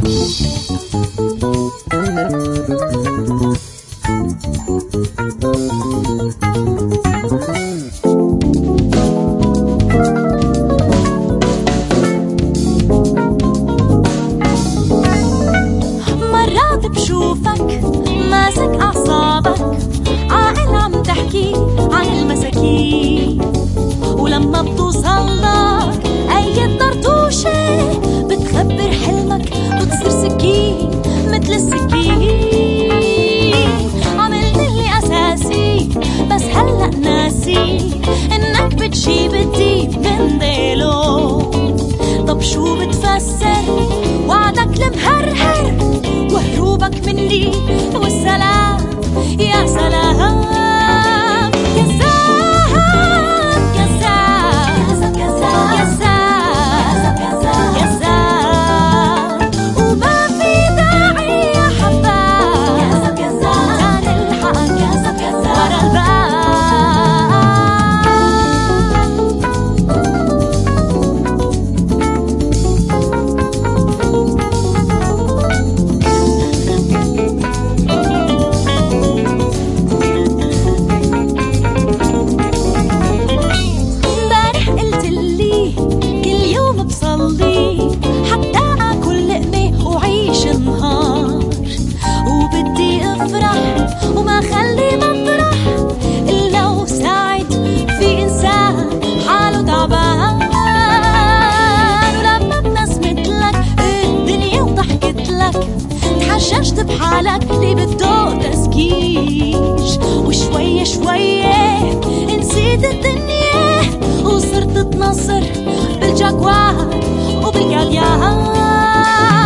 مرات بشوفك ماسك أعصابك، عاقل عم تحكي عن المساكين، ولما بتوصلك أي طرطوشة بتخبر حلمك وتصير سكين مثل السكين. عملتلي أساسي بس هلأ ناسي إنك بتجيب الديب من ديله. طب شو بتفسر وعدك المهرهر وهروبك مني والسلام؟ يا سلام وما خلي مطرح إلا وساعد في إنسان حاله تعبان. ولما ابتسمت لك الدنيا وضحكت لك تحججت بحالك اللي بده تسكيش، وشوية شوية نسيت الدنيا وصرت تنصر بالجاكوار وبالجاليان.